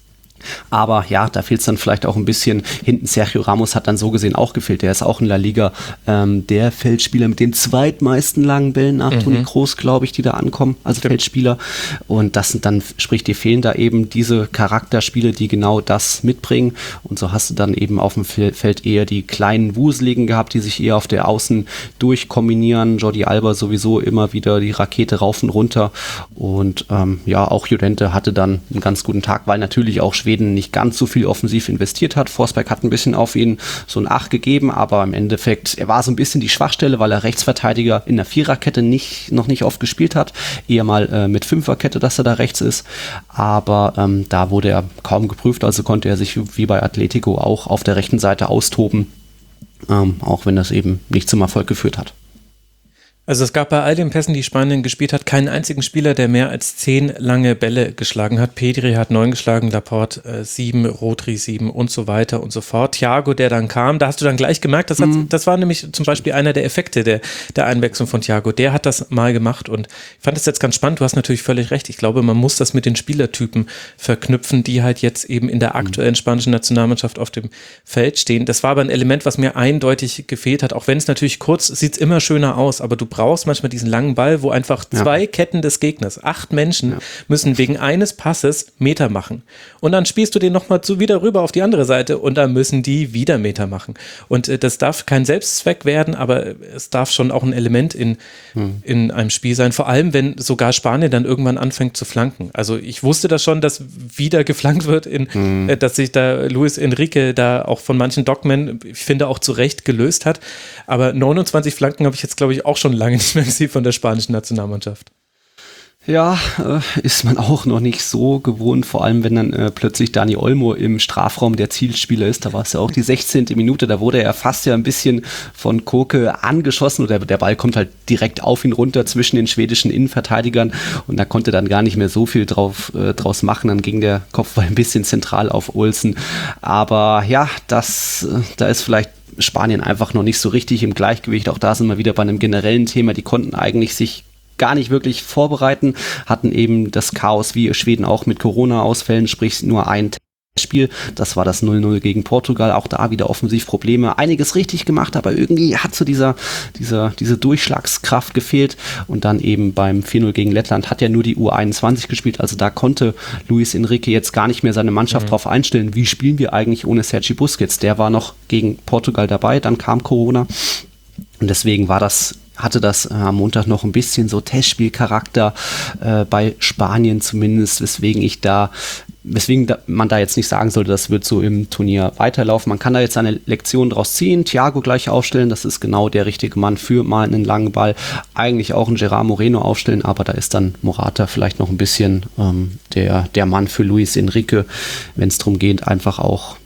Aber ja, da fehlt es dann vielleicht auch ein bisschen. Hinten Sergio Ramos hat dann so gesehen auch gefehlt. Der ist auch in La Liga der Feldspieler mit den zweitmeisten langen Bällen nach Toni Kroos, glaube ich, die da ankommen als Feldspieler. Und das sind dann, sprich, dir fehlen da eben diese Charakterspiele, die genau das mitbringen. Und so hast du dann eben auf dem Feld eher die kleinen Wuseligen gehabt, die sich eher auf der Außen durchkombinieren. Jordi Alba sowieso immer wieder die Rakete rauf und runter. Und ja, auch Llorente hatte dann einen ganz guten Tag, weil natürlich auch Schweden nicht ganz so viel offensiv investiert hat. Forsberg hat ein bisschen auf ihn so ein Acht gegeben, aber im Endeffekt, er war so ein bisschen die Schwachstelle, weil er Rechtsverteidiger in der Viererkette noch nicht oft gespielt hat. Eher mal mit Fünferkette, dass er da rechts ist. Aber da wurde er kaum geprüft, also konnte er sich wie bei Atletico auch auf der rechten Seite austoben, auch wenn das eben nicht zum Erfolg geführt hat. Also es gab bei all den Pässen, die Spanien gespielt hat, keinen einzigen Spieler, der mehr als 10 lange Bälle geschlagen hat. Pedri hat 9 geschlagen, Laporte 7, Rodri 7 und so weiter und so fort. Thiago, der dann kam, da hast du dann gleich gemerkt, das war nämlich zum Beispiel einer der Effekte der Einwechslung von Thiago. Der hat das mal gemacht und ich fand das jetzt ganz spannend. Du hast natürlich völlig recht. Ich glaube, man muss das mit den Spielertypen verknüpfen, die halt jetzt eben in der aktuellen spanischen Nationalmannschaft auf dem Feld stehen. Das war aber ein Element, was mir eindeutig gefehlt hat. Auch wenn es natürlich kurz, sieht es immer schöner aus, aber du brauchst manchmal diesen langen Ball, wo einfach 2 Ketten des Gegners, 8 Menschen müssen wegen eines Passes Meter machen. Und dann spielst du den nochmal wieder rüber auf die andere Seite und dann müssen die wieder Meter machen. Und das darf kein Selbstzweck werden, aber es darf schon auch ein Element in einem Spiel sein. Vor allem, wenn sogar Spanien dann irgendwann anfängt zu flanken. Also ich wusste das schon, dass wieder geflankt wird, dass sich da Luis Enrique da auch von manchen Dogmen, ich finde auch zu Recht gelöst hat. Aber 29 Flanken habe ich jetzt, glaube ich, auch schon lange nicht mehr gesehen von der spanischen Nationalmannschaft. Ja, ist man auch noch nicht so gewohnt, vor allem wenn dann plötzlich Dani Olmo im Strafraum der Zielspieler ist. Da war es ja auch die 16. Minute, da wurde er fast ja ein bisschen von Koke angeschossen oder der Ball kommt halt direkt auf ihn runter zwischen den schwedischen Innenverteidigern und da konnte dann gar nicht mehr so viel draus machen. Dann ging der Kopfball ein bisschen zentral auf Olsen. Aber ja, da ist vielleicht Spanien einfach noch nicht so richtig im Gleichgewicht. Auch da sind wir wieder bei einem generellen Thema. Die konnten eigentlich sich gar nicht wirklich vorbereiten, hatten eben das Chaos wie Schweden auch mit Corona-Ausfällen, sprich nur ein Spiel. Das war das 0-0 gegen Portugal. Auch da wieder offensiv Probleme. Einiges richtig gemacht, aber irgendwie hat so diese Durchschlagskraft gefehlt. Und dann eben beim 4-0 gegen Lettland hat ja nur die U21 gespielt. Also da konnte Luis Enrique jetzt gar nicht mehr seine Mannschaft drauf einstellen. Wie spielen wir eigentlich ohne Sergi Busquets? Der war noch gegen Portugal dabei. Dann kam Corona. Und deswegen hatte das am Montag noch ein bisschen so Testspielcharakter bei Spanien zumindest, weswegen man da jetzt nicht sagen sollte, das wird so im Turnier weiterlaufen. Man kann da jetzt eine Lektion draus ziehen, Thiago gleich aufstellen, das ist genau der richtige Mann für mal einen langen Ball. Eigentlich auch einen Gerard Moreno aufstellen, aber da ist dann Morata vielleicht noch ein bisschen der Mann für Luis Enrique, wenn es darum geht, einfach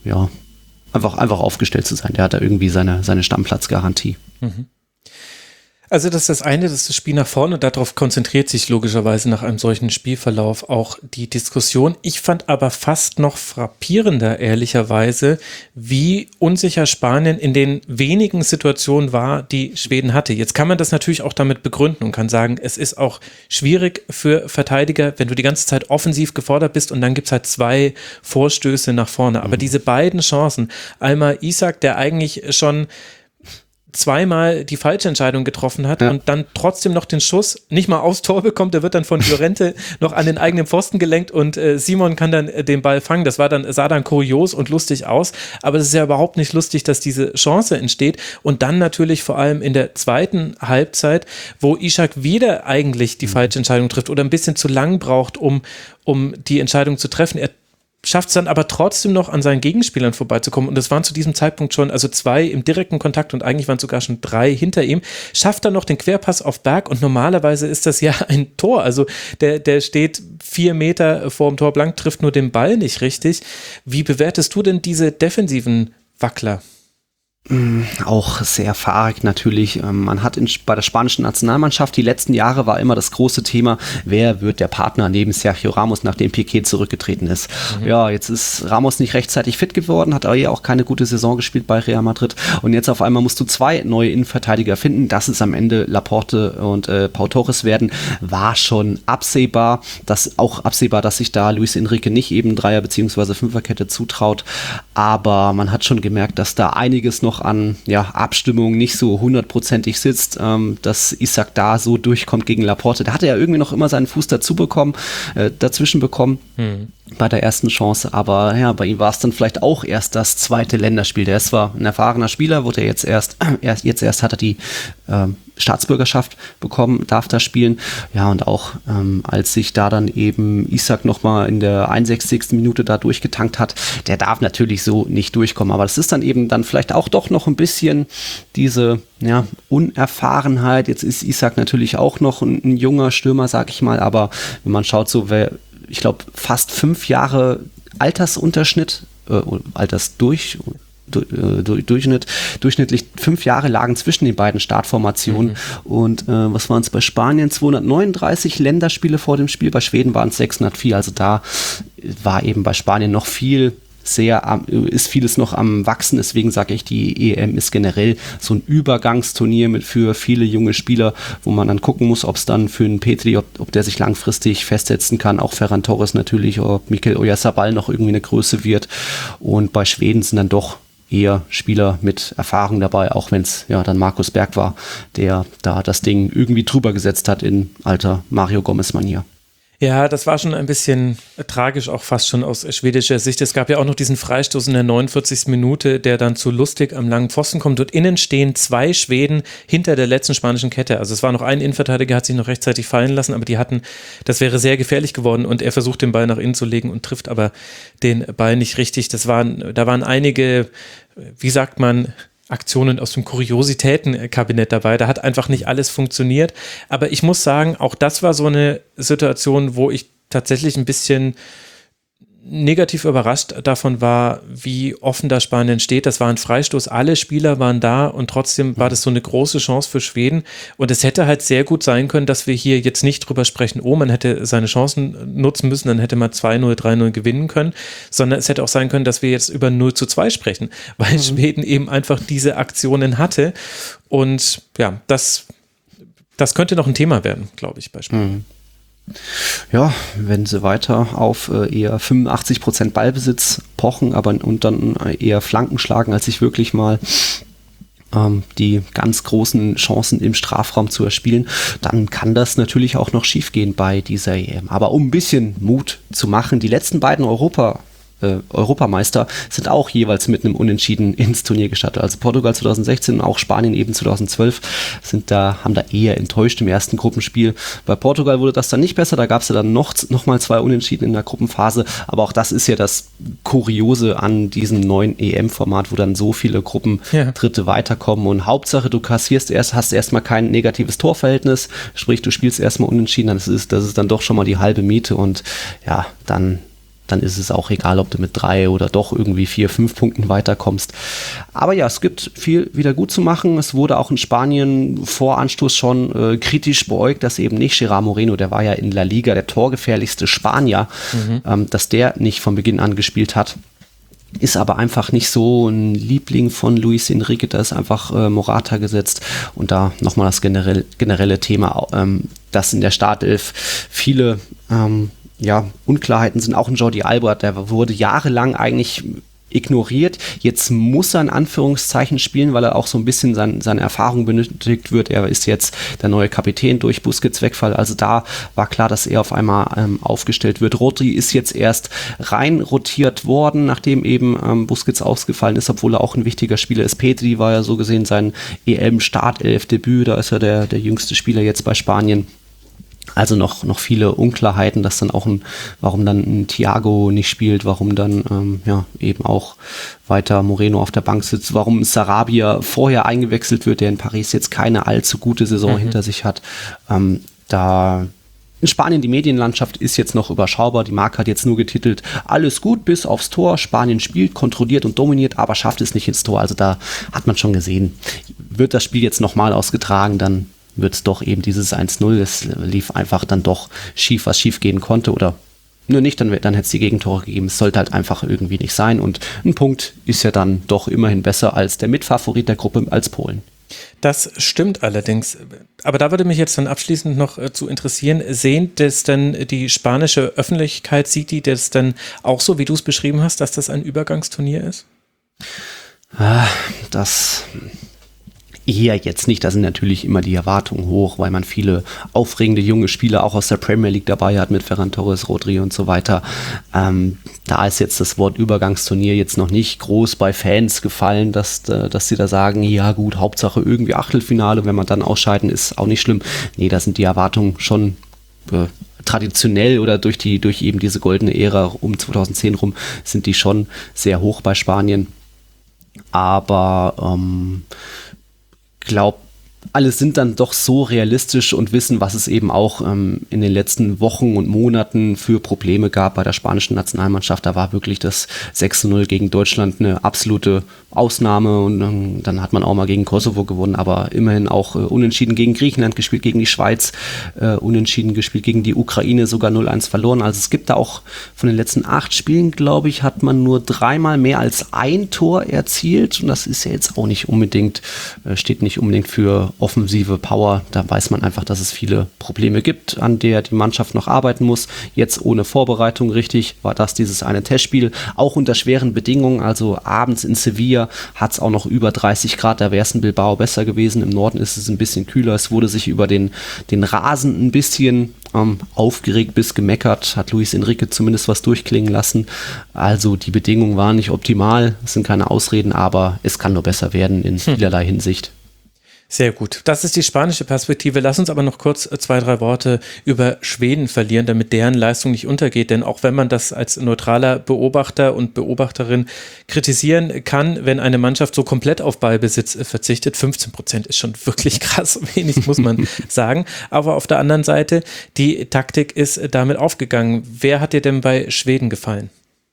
aufgestellt zu sein. Der hat da irgendwie seine Stammplatzgarantie. Mhm. Also das ist das eine, das ist das Spiel nach vorne. Darauf konzentriert sich logischerweise nach einem solchen Spielverlauf auch die Diskussion. Ich fand aber fast noch frappierender, ehrlicherweise, wie unsicher Spanien in den wenigen Situationen war, die Schweden hatte. Jetzt kann man das natürlich auch damit begründen und kann sagen, es ist auch schwierig für Verteidiger, wenn du die ganze Zeit offensiv gefordert bist und dann gibt es halt 2 Vorstöße nach vorne. Aber diese beiden Chancen, einmal Isak, der eigentlich schon zweimal die falsche Entscheidung getroffen hat und dann trotzdem noch den Schuss nicht mal aufs Tor bekommt, der wird dann von Llorente noch an den eigenen Pfosten gelenkt und Simon kann dann den Ball fangen. Das sah dann kurios und lustig aus, aber es ist ja überhaupt nicht lustig, dass diese Chance entsteht und dann natürlich vor allem in der zweiten Halbzeit, wo Isak wieder eigentlich die falsche Entscheidung trifft oder ein bisschen zu lang braucht, um die Entscheidung zu treffen. Er schafft es dann aber trotzdem noch an seinen Gegenspielern vorbeizukommen und es waren zu diesem Zeitpunkt schon, also 2 im direkten Kontakt und eigentlich waren es sogar schon 3 hinter ihm, schafft dann noch den Querpass auf Berg und normalerweise ist das ja ein Tor, also der steht 4 Meter vor dem Tor blank, trifft nur den Ball nicht richtig. Wie bewertest du denn diese defensiven Wackler? Auch sehr fahrig natürlich. Man hat bei der spanischen Nationalmannschaft die letzten Jahre war immer das große Thema, wer wird der Partner neben Sergio Ramos, nachdem Piqué zurückgetreten ist. Ja, jetzt ist Ramos nicht rechtzeitig fit geworden, hat aber auch keine gute Saison gespielt bei Real Madrid und jetzt auf einmal musst du 2 neue Innenverteidiger finden. Dass es am Ende Laporte und Pau Torres werden, war schon absehbar. Dass sich da Luis Enrique nicht eben Dreier- bzw. Fünferkette zutraut, aber man hat schon gemerkt, dass da einiges noch an Abstimmung nicht so hundertprozentig sitzt, dass Isaac da so durchkommt gegen Laporte. Da hatte er irgendwie noch immer seinen Fuß dazwischen bekommen bei der ersten Chance, aber ja, bei ihm war es dann vielleicht auch erst das zweite Länderspiel. Der ist zwar ein erfahrener Spieler, wurde er jetzt erst hat er die Staatsbürgerschaft bekommen, darf da spielen. Ja, und auch als sich da dann eben Isaac nochmal in der 61. Minute da durchgetankt hat, der darf natürlich so nicht durchkommen. Aber das ist dann eben dann vielleicht auch doch noch ein bisschen diese Unerfahrenheit. Jetzt ist Isaac natürlich auch noch ein junger Stürmer, sag ich mal, aber wenn man schaut, ich glaube, fast 5 Jahre Altersunterschnitt, durchschnittlich 5 Jahre lagen zwischen den beiden Startformationen und was waren es bei Spanien? 239 Länderspiele vor dem Spiel, bei Schweden waren es 604, also da war eben bei Spanien noch ist vieles noch am Wachsen, deswegen sage ich, die EM ist generell so ein Übergangsturnier für viele junge Spieler, wo man dann gucken muss, ob es dann für einen Petri, ob der sich langfristig festsetzen kann, auch Ferran Torres natürlich, ob Mikel Oyarzabal noch irgendwie eine Größe wird und bei Schweden sind dann doch eher Spieler mit Erfahrung dabei, auch wenn es dann Markus Berg war, der da das Ding irgendwie drüber gesetzt hat in alter Mario Gomez-Manier. Ja, das war schon ein bisschen tragisch, auch fast schon aus schwedischer Sicht. Es gab ja auch noch diesen Freistoß in der 49. Minute, der dann zu Lustig am langen Pfosten kommt. Dort innen stehen 2 Schweden hinter der letzten spanischen Kette. Also es war noch ein Innenverteidiger, hat sich noch rechtzeitig fallen lassen, aber das wäre sehr gefährlich geworden und er versucht den Ball nach innen zu legen und trifft aber den Ball nicht richtig. Da waren einige, wie sagt man, Aktionen aus dem Kuriositätenkabinett dabei. Da hat einfach nicht alles funktioniert. Aber ich muss sagen, auch das war so eine Situation, wo ich tatsächlich ein bisschen negativ überrascht davon war, wie offen da Spanien steht. Das war ein Freistoß, alle Spieler waren da und trotzdem war das so eine große Chance für Schweden und es hätte halt sehr gut sein können, dass wir hier jetzt nicht drüber sprechen, man hätte seine Chancen nutzen müssen, dann hätte man 2-0, 3-0 gewinnen können, sondern es hätte auch sein können, dass wir jetzt über 0-2 sprechen, weil Schweden eben einfach diese Aktionen hatte und ja, das könnte noch ein Thema werden, glaube ich, bei Spanien. Ja, wenn sie weiter auf eher 85% Ballbesitz pochen, und dann eher Flanken schlagen, als sich wirklich mal die ganz großen Chancen im Strafraum zu erspielen, dann kann das natürlich auch noch schiefgehen bei dieser EM. Aber um ein bisschen Mut zu machen, die letzten beiden Europameister sind auch jeweils mit einem Unentschieden ins Turnier gestartet. Also Portugal 2016 und auch Spanien eben 2012 haben da eher enttäuscht im ersten Gruppenspiel. Bei Portugal wurde das dann nicht besser, da gab es ja dann noch mal 2 Unentschieden in der Gruppenphase, aber auch das ist ja das Kuriose an diesem neuen EM-Format, wo dann so viele Gruppendritte weiterkommen und Hauptsache du hast erstmal kein negatives Torverhältnis, sprich du spielst erstmal unentschieden, das ist dann doch schon mal die halbe Miete und ja, dann ist es auch egal, ob du mit 3 oder doch irgendwie 4, 5 Punkten weiterkommst. Aber ja, es gibt viel wieder gut zu machen. Es wurde auch in Spanien vor Anstoß schon kritisch beäugt, dass eben nicht Gerard Moreno, der war ja in La Liga der torgefährlichste Spanier, dass der nicht von Beginn an gespielt hat. Ist aber einfach nicht so ein Liebling von Luis Enrique, da ist einfach Morata gesetzt und da nochmal das generelle Thema, dass in der Startelf viele Unklarheiten sind. Auch ein Jordi Alba, der wurde jahrelang eigentlich ignoriert. Jetzt muss er in Anführungszeichen spielen, weil er auch so ein bisschen seine Erfahrung benötigt wird. Er ist jetzt der neue Kapitän durch Busquets Wegfall. Also da war klar, dass er auf einmal aufgestellt wird. Rodri ist jetzt erst rein rotiert worden, nachdem eben Busquets ausgefallen ist, obwohl er auch ein wichtiger Spieler ist. Petri war ja so gesehen sein EM-Startelf-Debüt. Da ist er der jüngste Spieler jetzt bei Spanien. Also noch viele Unklarheiten, dass dann auch warum dann ein Thiago nicht spielt, warum dann eben auch weiter Moreno auf der Bank sitzt, warum Sarabia vorher eingewechselt wird, der in Paris jetzt keine allzu gute Saison hinter sich hat. Da in Spanien, die Medienlandschaft ist jetzt noch überschaubar. Die Marca hat jetzt nur getitelt, alles gut bis aufs Tor. Spanien spielt, kontrolliert und dominiert, aber schafft es nicht ins Tor. Also da hat man schon gesehen, wird das Spiel jetzt nochmal ausgetragen, dann wird es doch eben dieses 1-0. Es lief einfach dann doch schief, was schief gehen konnte. Oder nur nicht, dann hätte es die Gegentore gegeben. Es sollte halt einfach irgendwie nicht sein. Und ein Punkt ist ja dann doch immerhin besser als der Mitfavorit der Gruppe als Polen. Das stimmt allerdings. Aber da würde mich jetzt dann abschließend noch zu interessieren, sehen das denn die spanische Öffentlichkeit, sieht die das denn auch so, wie du es beschrieben hast, dass das ein Übergangsturnier ist? Das eher jetzt nicht, da sind natürlich immer die Erwartungen hoch, weil man viele aufregende junge Spieler auch aus der Premier League dabei hat mit Ferran Torres, Rodri und so weiter. Da ist jetzt das Wort Übergangsturnier jetzt noch nicht groß bei Fans gefallen, dass sie da sagen, ja gut, Hauptsache irgendwie Achtelfinale, wenn man dann ausscheiden, ist auch nicht schlimm. Nee, da sind die Erwartungen schon traditionell oder durch eben diese goldene Ära um 2010 rum sind die schon sehr hoch bei Spanien. Aber glaube, alle sind dann doch so realistisch und wissen, was es eben auch in den letzten Wochen und Monaten für Probleme gab bei der spanischen Nationalmannschaft. Da war wirklich das 6-0 gegen Deutschland eine absolute Ausnahme und dann hat man auch mal gegen Kosovo gewonnen, aber immerhin auch unentschieden gegen Griechenland gespielt, gegen die Schweiz, unentschieden gespielt gegen die Ukraine, sogar 0-1 verloren. Also es gibt da auch von den letzten 8 Spielen, glaube ich, hat man nur 3-mal mehr als ein Tor erzielt und das ist ja jetzt auch nicht unbedingt, steht nicht unbedingt für offensive Power. Da weiß man einfach, dass es viele Probleme gibt, an der die Mannschaft noch arbeiten muss. Jetzt ohne Vorbereitung richtig war das dieses eine Testspiel, auch unter schweren Bedingungen, also abends in Sevilla hat es auch noch über 30 Grad, da wäre es in Bilbao besser gewesen. Im Norden ist es ein bisschen kühler. Es wurde sich über den Rasen ein bisschen aufgeregt bis gemeckert, hat Luis Enrique zumindest was durchklingen lassen. Also die Bedingungen waren nicht optimal, es sind keine Ausreden, aber es kann nur besser werden in vielerlei Hinsicht. Sehr gut. Das ist die spanische Perspektive. Lass uns aber noch kurz 2-3 Worte über Schweden verlieren, damit deren Leistung nicht untergeht. Denn auch wenn man das als neutraler Beobachter und Beobachterin kritisieren kann, wenn eine Mannschaft so komplett auf Ballbesitz verzichtet, 15% ist schon wirklich krass wenig, muss man sagen. Aber auf der anderen Seite, die Taktik ist damit aufgegangen. Wer hat dir denn bei Schweden gefallen?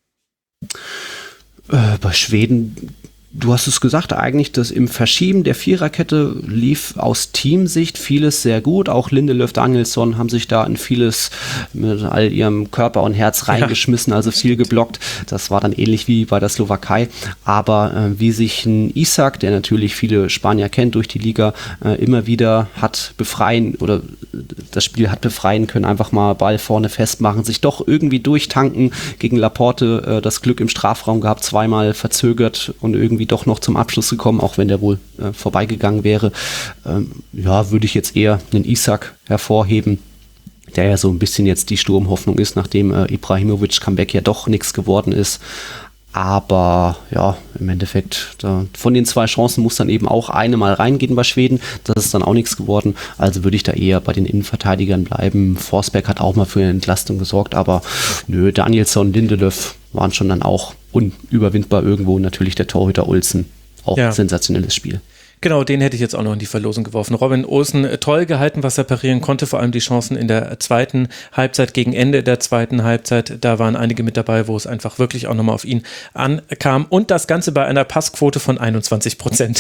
Bei Schweden... Du hast es gesagt, eigentlich das im Verschieben der Viererkette lief aus Teamsicht vieles sehr gut. Auch Lindelöf, Danielsson haben sich da in vieles mit all ihrem Körper und Herz reingeschmissen, also viel geblockt. Das war dann ähnlich wie bei der Slowakei. Aber wie sich ein Isak, der natürlich viele Spanier kennt durch die Liga, immer wieder hat befreien oder das Spiel hat befreien können, einfach mal Ball vorne festmachen, sich doch irgendwie durchtanken. Gegen Laporte das Glück im Strafraum gehabt, zweimal verzögert und irgendwie doch noch zum Abschluss gekommen, auch wenn der wohl vorbeigegangen wäre. Würde ich jetzt eher einen Isak hervorheben, der ja so ein bisschen jetzt die Sturmhoffnung ist, nachdem Ibrahimovic Comeback ja doch nichts geworden ist. Aber ja, im Endeffekt, von den 2 Chancen muss dann eben auch eine mal reingehen bei Schweden. Das ist dann auch nichts geworden. Also würde ich da eher bei den Innenverteidigern bleiben. Forsberg hat auch mal für eine Entlastung gesorgt, aber nö, Danielsson, Lindelöf waren schon dann auch unüberwindbar irgendwo. Natürlich der Torhüter Olsen, auch sensationelles Spiel. Genau, den hätte ich jetzt auch noch in die Verlosung geworfen. Robin Olsen toll gehalten, was er parieren konnte, vor allem die Chancen in der zweiten Halbzeit, gegen Ende der zweiten Halbzeit, da waren einige mit dabei, wo es einfach wirklich auch nochmal auf ihn ankam und das Ganze bei einer Passquote von 21%.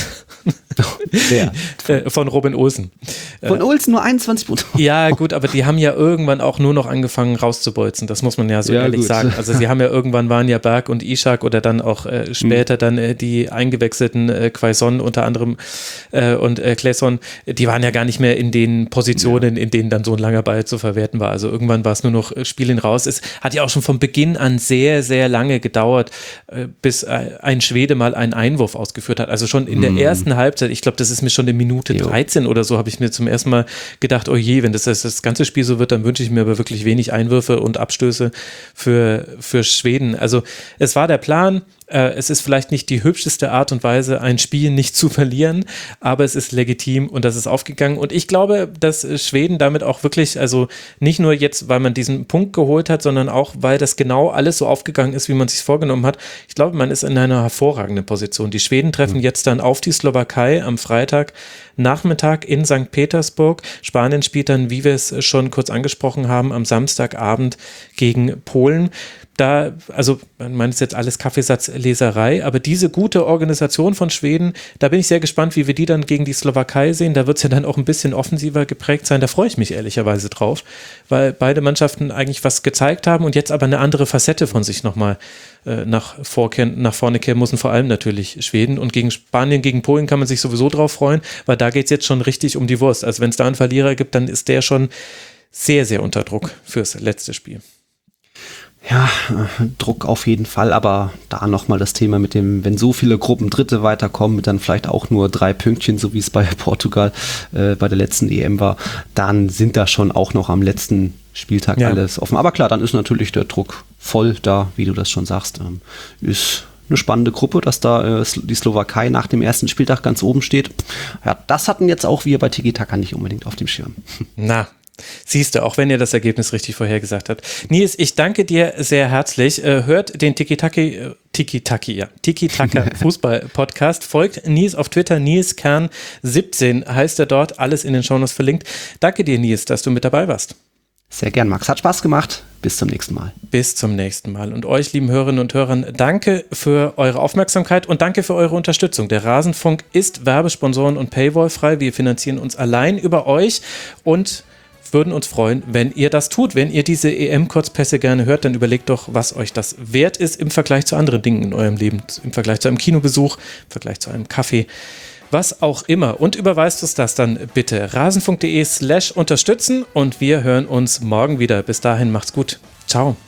Von Robin Olsen. Von Olsen nur 21%? Ja gut, aber die haben ja irgendwann auch nur noch angefangen rauszubolzen, das muss man ja so ehrlich sagen. Also sie haben ja irgendwann waren ja Berg und Ishak oder dann auch später dann die eingewechselten Quaison unter anderem und Claesson, die waren ja gar nicht mehr in den Positionen, in denen dann so ein langer Ball zu verwerten war. Also irgendwann war es nur noch Spielen raus. Es hat ja auch schon von Beginn an sehr, sehr lange gedauert, bis ein Schwede mal einen Einwurf ausgeführt hat. Also schon in der ersten Halbzeit, ich glaube, das ist mir schon in Minute 13 oder so, habe ich mir zum ersten Mal gedacht, oh je, wenn das ganze Spiel so wird, dann wünsche ich mir aber wirklich wenig Einwürfe und Abstöße für Schweden. Also es war der Plan, Es ist vielleicht nicht die hübscheste Art und Weise, ein Spiel nicht zu verlieren, aber es ist legitim und das ist aufgegangen. Und ich glaube, dass Schweden damit auch wirklich, also nicht nur jetzt, weil man diesen Punkt geholt hat, sondern auch, weil das genau alles so aufgegangen ist, wie man es sich vorgenommen hat. Ich glaube, man ist in einer hervorragenden Position. Die Schweden treffen jetzt dann auf die Slowakei am Freitagnachmittag in St. Petersburg. Spanien spielt dann, wie wir es schon kurz angesprochen haben, am Samstagabend gegen Polen. Da, also man meint es jetzt alles Kaffeesatzleserei, aber diese gute Organisation von Schweden, da bin ich sehr gespannt, wie wir die dann gegen die Slowakei sehen. Da wird es ja dann auch ein bisschen offensiver geprägt sein. Da freue ich mich ehrlicherweise drauf, weil beide Mannschaften eigentlich was gezeigt haben und jetzt aber eine andere Facette von sich nochmal nach vorne kehren müssen, vor allem natürlich Schweden. Und gegen Spanien, gegen Polen kann man sich sowieso drauf freuen, weil da geht es jetzt schon richtig um die Wurst. Also wenn es da einen Verlierer gibt, dann ist der schon sehr, sehr unter Druck fürs letzte Spiel. Ja, Druck auf jeden Fall, aber da nochmal das Thema mit dem, wenn so viele Gruppen Dritte weiterkommen, mit dann vielleicht auch nur 3 Pünktchen, so wie es bei Portugal bei der letzten EM war, dann sind da schon auch noch am letzten Spieltag alles offen. Aber klar, dann ist natürlich der Druck voll da, wie du das schon sagst. Ist eine spannende Gruppe, dass da die Slowakei nach dem ersten Spieltag ganz oben steht. Ja, das hatten jetzt auch wir bei Tiki Taka nicht unbedingt auf dem Schirm. Na, siehst du, auch wenn ihr das Ergebnis richtig vorhergesagt habt. Nils, ich danke dir sehr herzlich. Hört den Tiki-Taka Fußball-Podcast. Folgt Nils auf Twitter. Nils Kern 17 heißt er dort. Alles in den Shownotes verlinkt. Danke dir, Nils, dass du mit dabei warst. Sehr gern, Max. Hat Spaß gemacht. Bis zum nächsten Mal. Bis zum nächsten Mal. Und euch, lieben Hörerinnen und Hörern, danke für eure Aufmerksamkeit und danke für eure Unterstützung. Der Rasenfunk ist Werbesponsoren- und Paywall-frei. Wir finanzieren uns allein über euch und würden uns freuen, wenn ihr das tut. Wenn ihr diese EM-Kurzpässe gerne hört, dann überlegt doch, was euch das wert ist im Vergleich zu anderen Dingen in eurem Leben. Im Vergleich zu einem Kinobesuch, im Vergleich zu einem Kaffee, was auch immer. Und überweist uns das dann bitte. rasenfunk.de/unterstützen und wir hören uns morgen wieder. Bis dahin, macht's gut. Ciao.